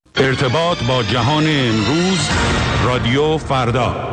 ارتباط با جهان امروز، رادیو فردا.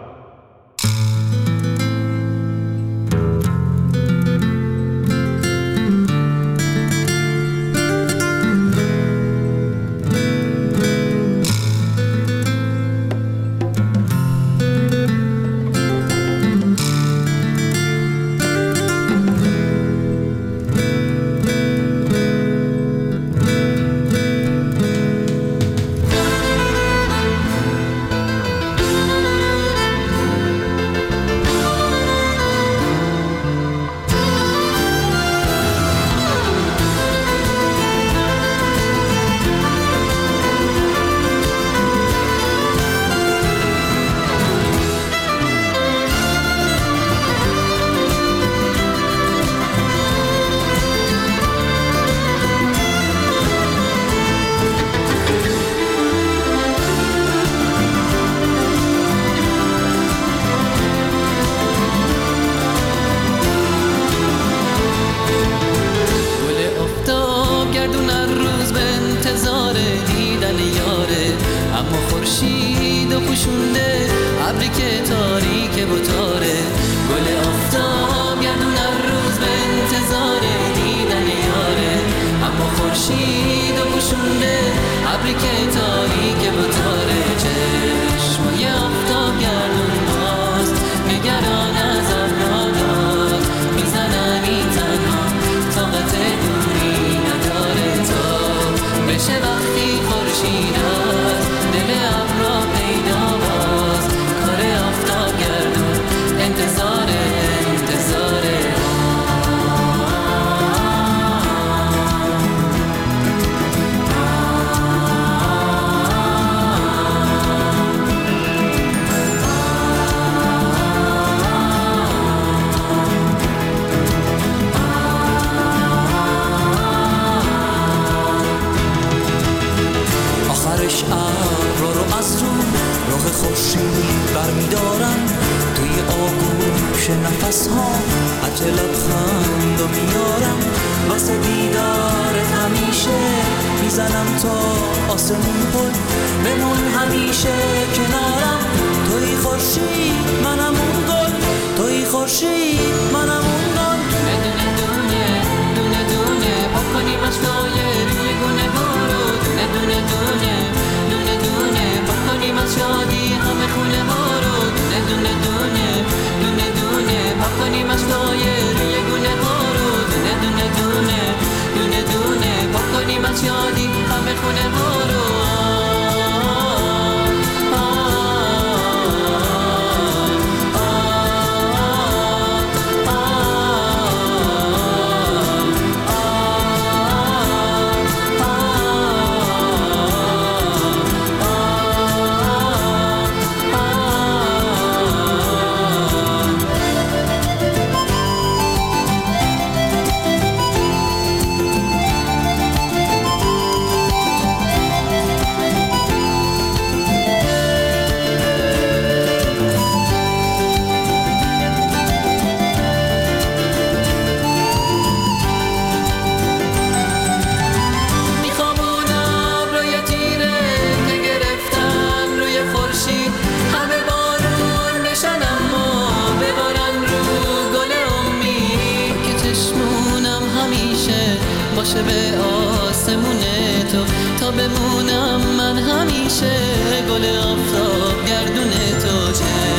باشه به آسمون تو تا بمونم من همیشه گل آفتاب گردون تو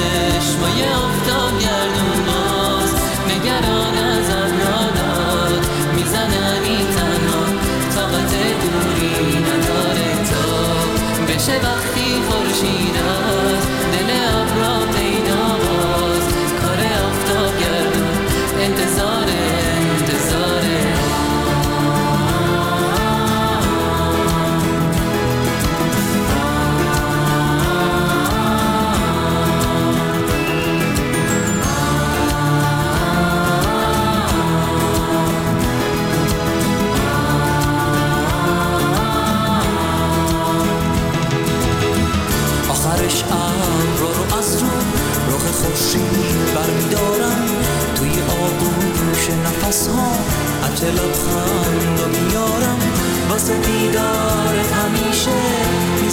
چشمای آفتاب گردون باز نگران از ابرادات میزنمی تنها طاقت دوری نداره تو بشه وقتی خورشید از دل ابرا پیدا باز کار آفتاب گردون انتظاره خورشید برمیدارم توی آغوش نفس ها عجل لبخند رو میارم واسه دیدارت همیشه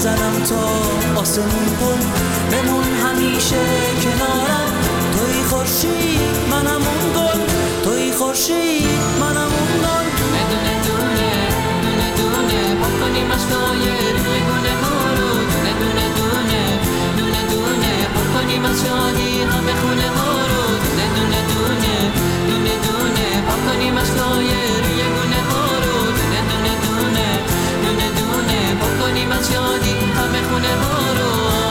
میزنم تا آسمون پر بمون همیشه کنارم. توی خورشید منم اون گل، توی خورشید منم اون گل. دونه دونه دونه دونه پاک کنیم اشکای روی گونه ها رو. دونه دونه دونه دونه دونه پاک کنیم از شادی همه خونه ها رو. دونه دونه دونه دونه دونه پاک کنیم اشکای روی گونه ها رو. دونه دونه دونه دونه دونه پاک کنیم از شادی همه خونه ها رو.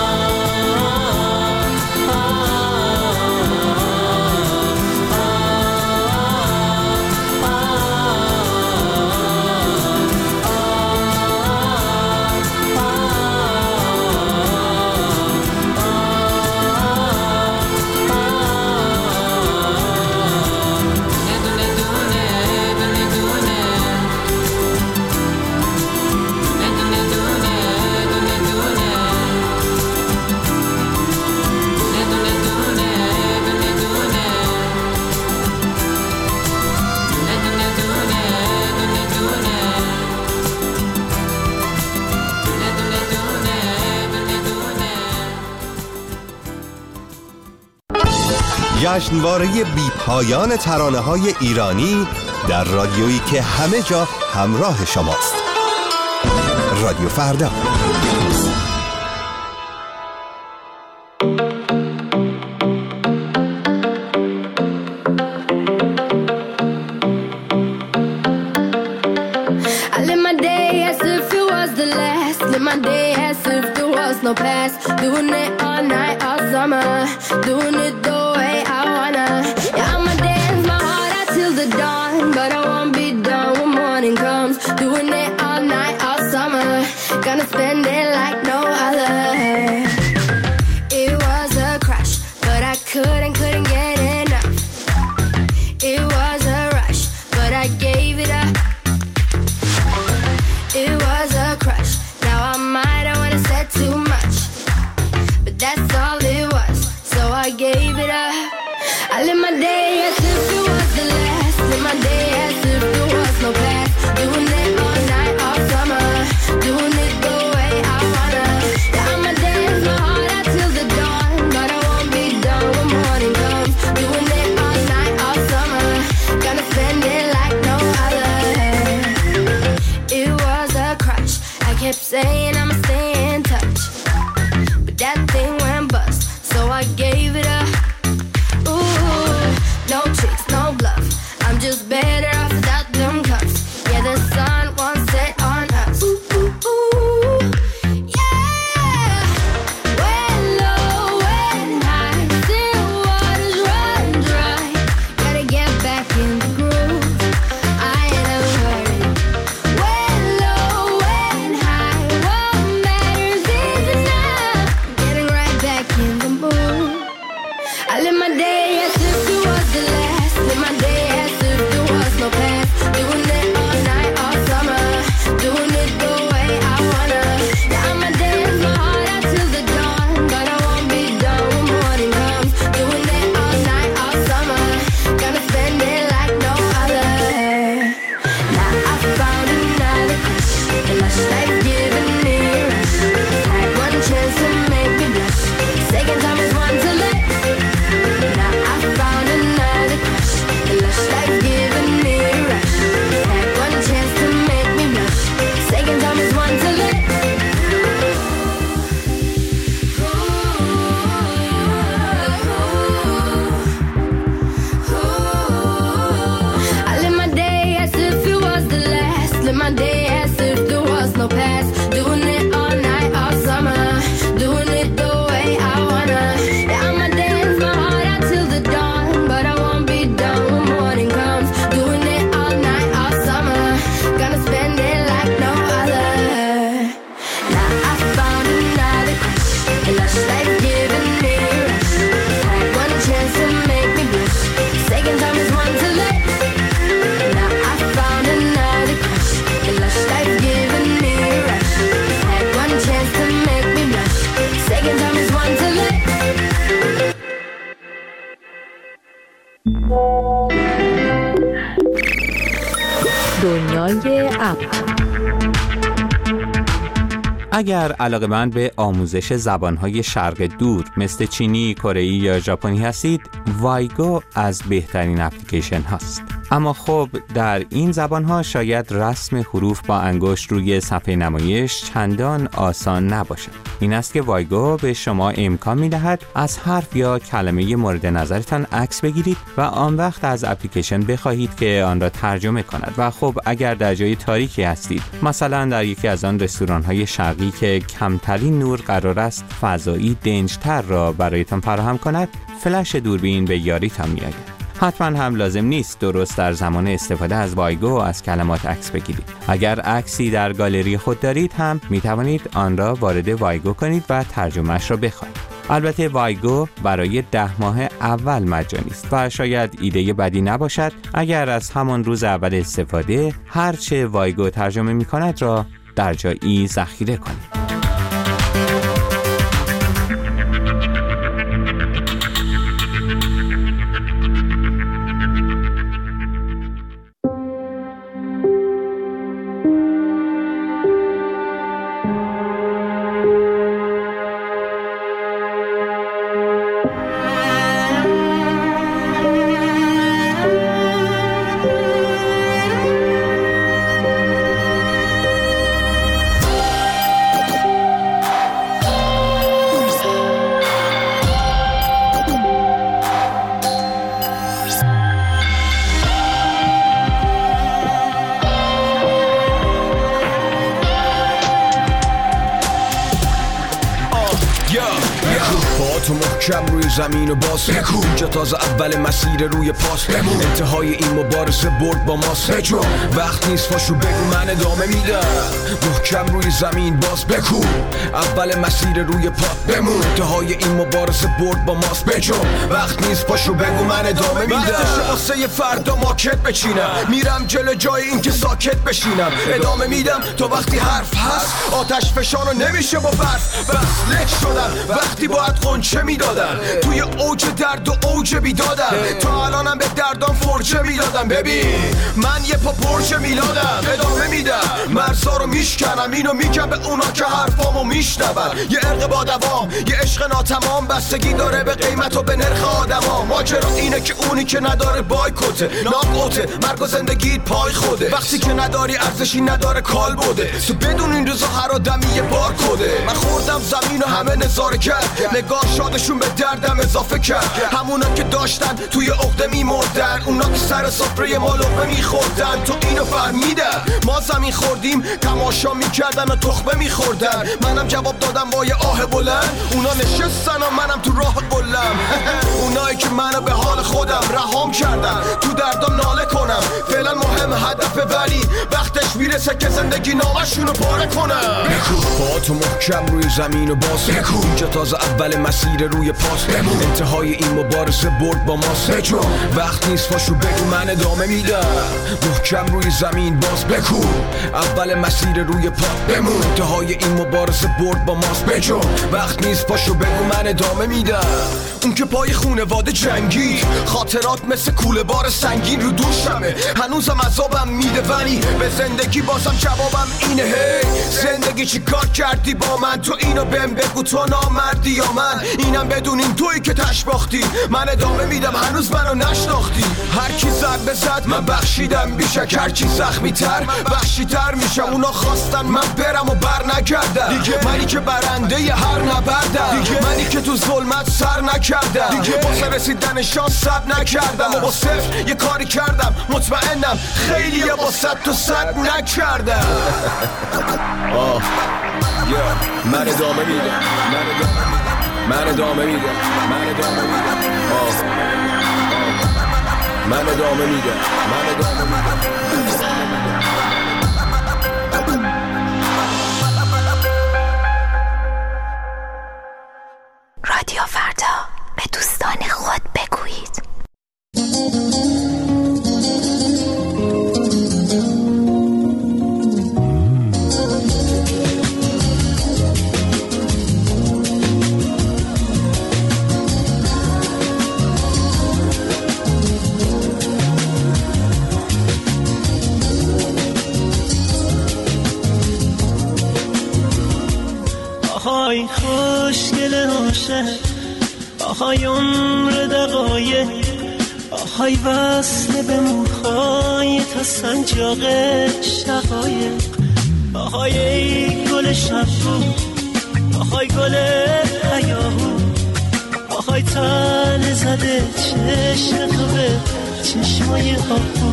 جشنواره بی پایان ترانه‌های ایرانی در رادیویی که همه جا همراه شماست. رادیو فردا. I live my day as if it was the last. Live my day as if there was no past. Doing it all night, all summer. Doing it the way I wanna. Yeah, I'ma dance my heart out till the dawn. But I won't be done when morning comes. Doing it all night, all summer. Gonna spend it like no other. It was a crush, but I couldn't get enough. It was a rush, but I gave it up. It was a crush. Now I might have wanna said too much, but that's all it was. So I gave it up. I live my day as if it was the last. Live my day as if there was no past. Doing it all night, all summer. Doing it the way I wanna. Yeah, I'ma dance my heart out till the dawn, but I won't be done when morning comes. Doing it all night, all summer. Gonna spend it like no other. It was a crush. I kept saying I'ma stay in touch, but that thing went bust, so I gave it up. Ooh, no tricks, no bluff. I'm just better off without them cuffs. Yeah, the sun won't set on us. Ooh, ooh, ooh. Yeah. When low, when high, still waters run dry. Gotta get back in the groove. I ain't never heard it. When low, when high, what matters is enough. Getting right back in the mood. I live my day as if it was the last. Live my day as if there was no past. Doing it all night, all summer. Doing it the way I wanna. Yeah, I'ma dance my heart out till the dawn, but I won't be done when morning comes. Doing it all night, all summer. Gonna spend it like no other. Now I found another crush. The lush life giving me a rush. Had one chance to make me blush. Second time is one to let. Now I found another crush. The lush life giving me a rush. Had one chance to make me blush. Second time is one to let. I live my day as if it was the last. Live my day as if there was no past. Doing it all night, all summer. Doing it the way I wanna. Yeah, I'ma dance my heart out till the dawn, but I won't be done when morning comes. Doing it all night, all summer. Gonna spend it like no other. Now I found another crush. A lush life giving me a rush. Had one chance to make me blush. Second time is one to let. Now I found another crush. A lush life giving me a rush. Had one chance to make me blush. Second time is one to let. دنیای اپ اگر علاقه‌مند به آموزش زبان‌های شرق دور مثل چینی، کره‌ای یا ژاپنی هستید، وایگو از بهترین اپلیکیشن هاست. اما خب در این زبان‌ها شاید رسم حروف با انگشت روی صفحه نمایش چندان آسان نباشد. این است که وایگو به شما امکان می‌دهد از حرف یا کلمه مورد نظرتان عکس بگیرید و آن وقت از اپلیکیشن بخواهید که آن را ترجمه کند. و خب اگر در جای تاریکی هستید، مثلا در یکی از آن رستوران‌های شرقی که کمترین نور قرار است فضایی دنج‌تر را برایتان فراهم کند، فلش دوربین به یاریتان می‌آید. حتما هم لازم نیست درست در زمان استفاده از وایگو از کلمات عکس بگیرید. اگر عکسی در گالری خود دارید هم می توانید آن را وارد وایگو کنید و ترجمهش را بخوانید. البته وایگو برای 10 ماه اول مجانی است و شاید ایده بدی نباشد اگر از همان روز اول استفاده هرچه وایگو ترجمه می کند را در جایی ذخیره کنید. تو محکم روی زمین و باز بکو اینجا تازه اول مسیر روی پاس بمون انتهای این مبارزه برد با ماست بجو وقت نیست پاشو بگو من ادامه میدم محکم روی زمین باز بکو اول مسیر روی پا بمون انتهای این مبارزه برد با ماست بجو وقت نیست پاشو بگو من ادامه میدم وقتشه واسه یه فردا ماکت بچینم میرم جلو جای این که ساکت بشینم ادامه میدم تا وقتی حرف هست آتش فشانو نمیشه با برف بس لک شدم وقتی باید قنچه میدادم توی اوج درد و اوج بیدادم تا الانم به دردان فرجه میدادم ببین من یه پا پرچه میلادم ادامه میدم مرزا رو میشکنم اینو میگم به اونا که حرفامو میشنون یه عرق با دوام یه عشق ناتمام بستگی داره به قیمت و به نرخ آدما ماجرا اینه که اونی که نداره بایکوته ناقوته مرگ و زندگیت پای خوده وقتی که نداری ارزشی نداره کال بوده تو بدون این روزا هر آدمی یه بار کده من خوردم زمین و همه نظاره کرد نگاه شادشون به دردم اضافه کرد همونا که داشتن توی عقده میمردن اونا که سر سفره ما لقمه میخوردن تو اینو فهمیدن ما زمین خوردیم تماشا میکردن و تخمه میخوردن منم جواب دادم با یه آه بلند اونا نشستن و منم تو راه قلم اونایی که منو به حال خودم رهام کردن تو دردم ناله کنم فعلا مهم هدفه ولی وقتش میرسه که زندگی نامشونو پاره کنم بکو پاتو محکم روی زمین و باز بکو اینجا تازه اول مسیر روی پاس بمون انتهای این مبارزه برد با ماست بجو وقت نیست پاشو بگو من ادامه میدم محکم روی زمین باز بکو اول مسیر روی پا بمون انتهای این مبارزه برد با ماست بجو وقت نیست پاشو بگو من ادامه میدم اون که پای خونواده جنگی خاطرات مثل کوله بار سنگین رو دوشمه هنوزم عذابم میده ولی به زندگی بازم جوابم اینه هی زندگی چی کار کردی با من تو اینو بهم بگو تو نامردی یا من اینم بدونین تویی که تشباختی من ادامه میدم هنوز منو نشناختی هر کی ضربه زد من بخشیدم بیشک هر کی زخمی تر وحشی تر میشم اونا خواستن من برم و بر نگردم منی که برنده ی هر نبردم منی که تو ظلمت سر نکردم واسه رسیدن شانس صبر نکردم و با صفر یه کاری کردم مطمئنم خیلی یا با 100 تا 100 نکردم من ادامه میدم من ادامه میدم من ادامه میدم من ادامه میدم من ادامه میدم رادیو فردا به دوستان خود بگویید. آهای خوشگل عاشق، آهای عمر دقایق، آهای وصل به موهای تا سنجاق شقایق، آهای ای گل شبو، آهای گل هیاهو، آهای تن زده چشم تو به چشمای آهو.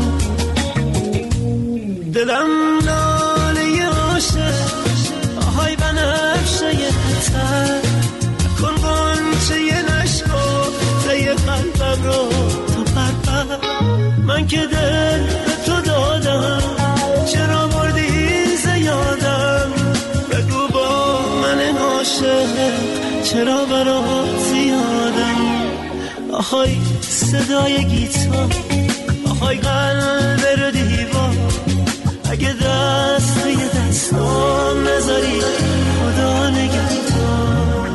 دلم لاله عاشق، آهای بنفشه تر، کن غنچه نشکفته قلبم رو تو پرپر. من که دل به تو دادم، چرا بردی زیادم؟ بگو با من عاشق چرا برات زیادم؟ آهای صدای گیتار، آهای قلب رو دیوار، اگه دست توی دستام نذاری خدا نگهدار،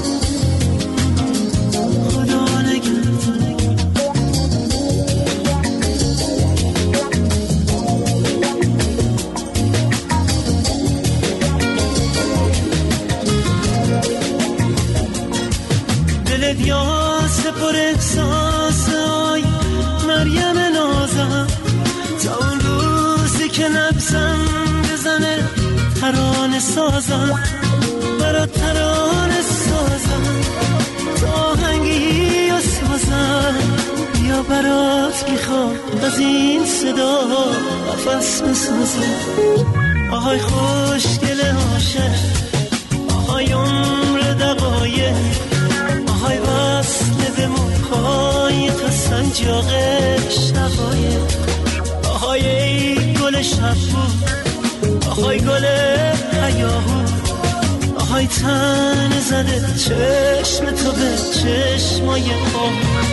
خدا نگهدار. دلت یاس پر احساس، آی مریم نازم، تا اون روزی که نبزم بزنه ترانه سازم، برات ترانه سازم، تا آهنگی و سازم، بیا برات میخوام از این صدا نفس بسازم. آهای خوشگل عاشق، آهای عمر دقایق، آهای وصل به موهای تا سنجاق شقایق، آهای ای گل شبو، آهای گل هیاهو، آهای تن زده چشم تو به چشمای آهو.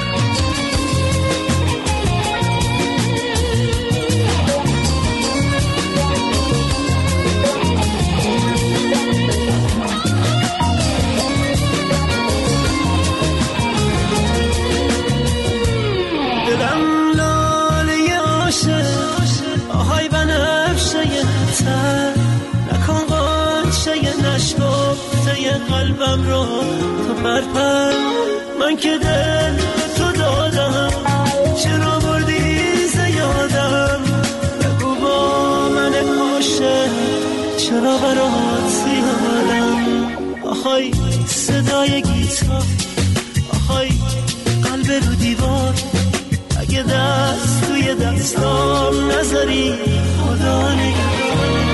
نکن غنچه نشکفته قلبم رو تو پرپر. من که دل به تو دادم، چرا بردی زیادم؟ بگو با من عاشق چرا برات زیادم؟ آهای صدای گیتار، آهای قلب رو دیوار، اگه دست توی دستام نذاری خدا نگهدار.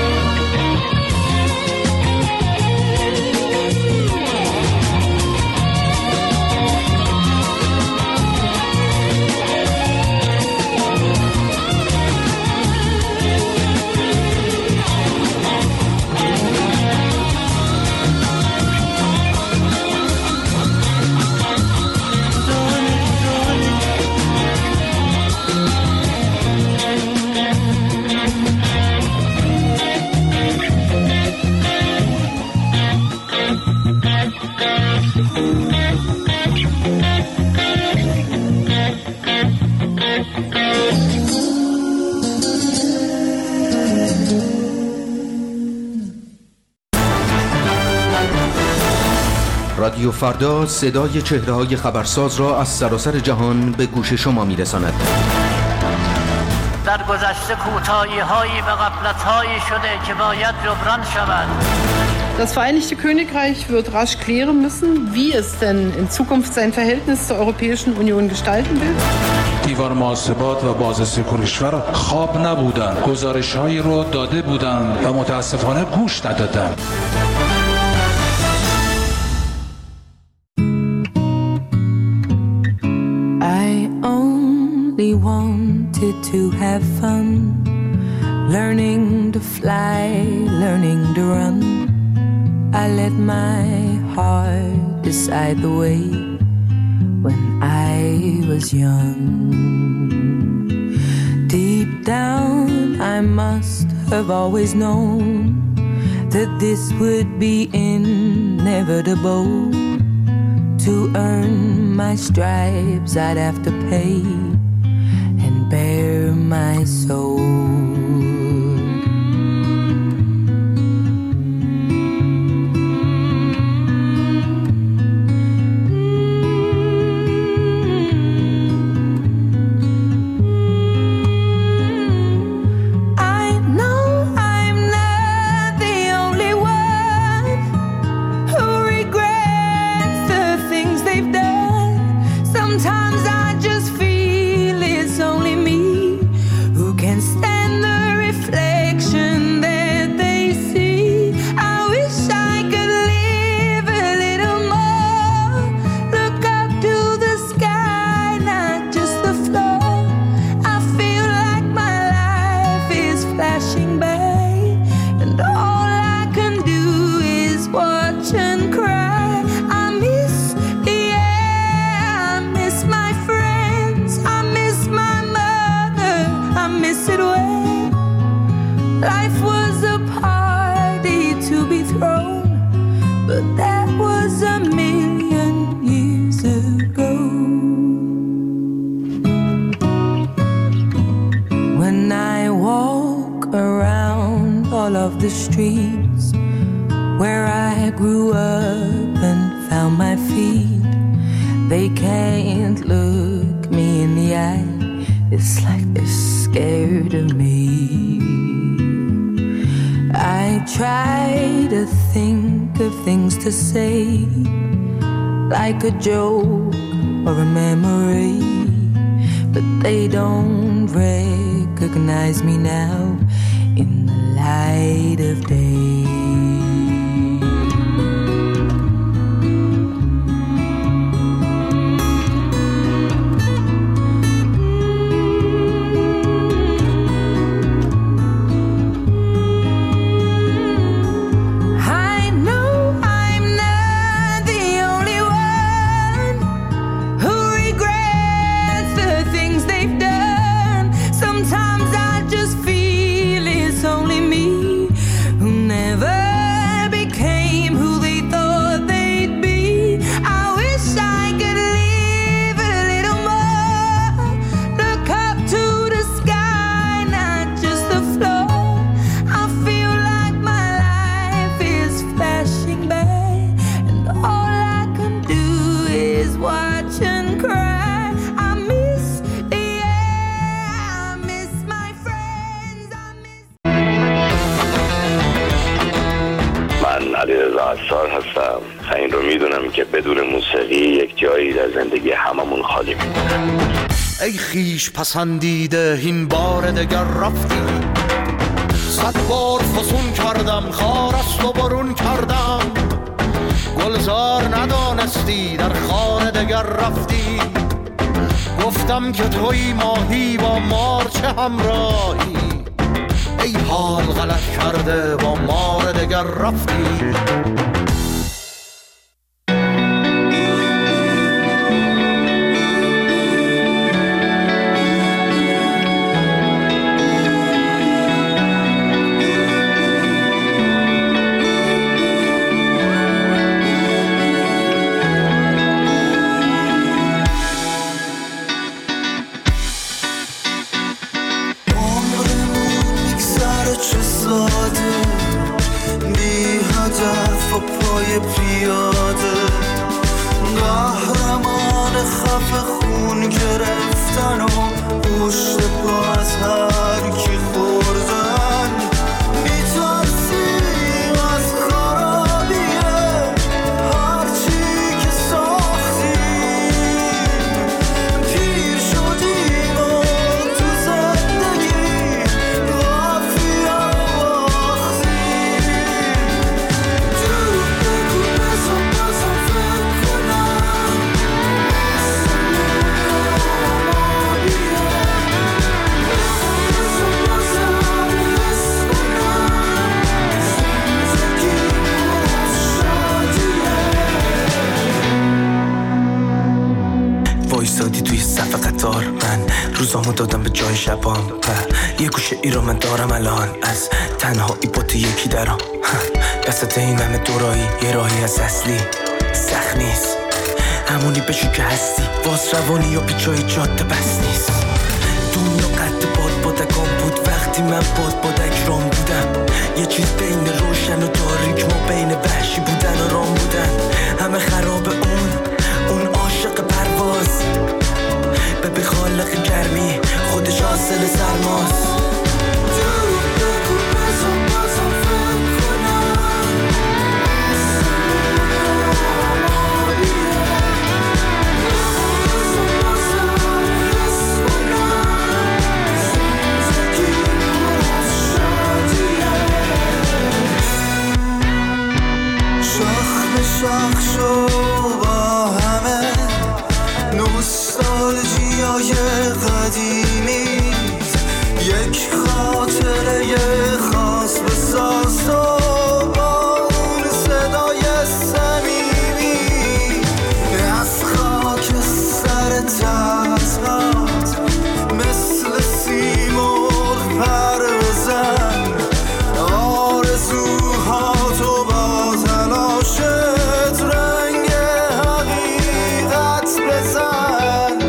رادیو فردا صدای چهره‌های خبرساز را از سراسر جهان به گوش شما می‌رساند. در گذشته کوتاهی‌هایی به غفلت‌هایی شده که باید جبران شود. Das Vereinigte Königreich wird rasch klären müssen, wie es denn in Zukunft sein Verhältnis zur Europäischen Union gestalten will. دیوار محاسبات و بازرسی کشور خواب نبودند. گزارش‌هایی رو داده بودند و متاسفانه گوش ندادند. I wanted to have fun, learning to fly, learning to run. I let my heart decide the way when I was young. Deep down I must have always known that this would be inevitable. To earn my stripes I'd have to pay bare my soul. to be thrown, but that was a million years ago. When I walk around all of the streets where I grew up and found my feet, they can't look me in the eye. It's like they're scared of me. I try to think of things to say, like a joke or a memory, but they don't recognize me now in the light of day. هستم. این رو میدونم که بدون موسیقی یک جایی در زندگی هممون خالی میمونه. ای خیش پسندیده این بار دگر رفتی، 100 بار فسون کردم خارست و برون کردم، گلزار ندانستی در خانه دگر رفتی، گفتم که توی ماهی با مار چه همراهی، ای حال غلط کرده با مار دگر رفتی. روزامو دادم به جای شبام و یه گوشه ای رو من دارم الان، از تنهایی با تو یکی درام، دستت این همه دورایی یه راهی از اصلی سخت نیست، همونی بشو که هستی، باز روانی یا پیچای جاده بس نیست، دنیا قد بادکام بود وقتی من بادک رام بودم، یه چیز بین روشن و تاریک ما بین وحشی بودن و رام بودن، همه خراب اون عاشق پرواز، به خالق گرمی خودش حاصل سرماست. شاخ شو با همه نوستالژیای قدیمی، یک خاطره خاص بساز و با اون صدای صمیمی از خاک سر تزهات مثل سیمرغ پر بزن، آرزوهاتو تو با تلاشت رنگ حقیقت بزن.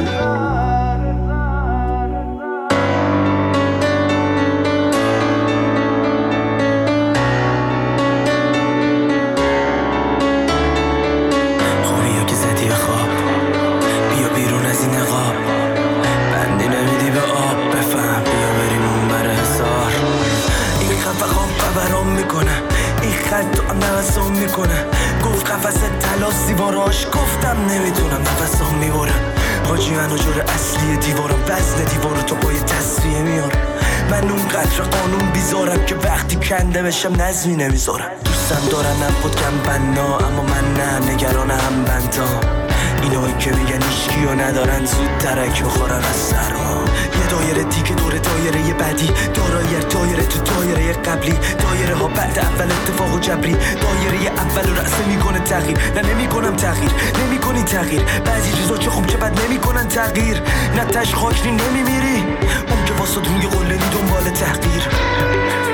خوبی یا که زدی خواب، بیا بیرون از این نقاب، بندی نمیدی به آب، بفهم بیا بریم اون بر حسار. این خفه خواب برام میکنه، این خط تو نفسام میکنه. گفت قفص طلا زیباراش، گفتم نمیتونم نفسام میبره. حاجی منو جور اصلی دیوارم، وزن دیوارو تو پای تصفیه میارم. من اون قدر قانون بیزارم که وقتی کنده بشم نظمی نمیذارم. دوستم دارن نبود کم بنا، اما من نه، نگران هم بندام. اینایی که میگن ایشکیو ندارن زود درک بخورن از سرما. یه دایره دیگه دور دایره بعدی، دایره تو دایره قبلی. دایره ها بعد اول اتفاق و جبری، دایره اول رو رأسه میکنه تغییر. نه نمیکنم تغییر، نمیکنی تغییر. بعضی چیزا چه خوب چه بد نمیکنن تغییر. نه تش خاک نی نمیمیری، اون که واسه روی قله نی دنبال تحقیر.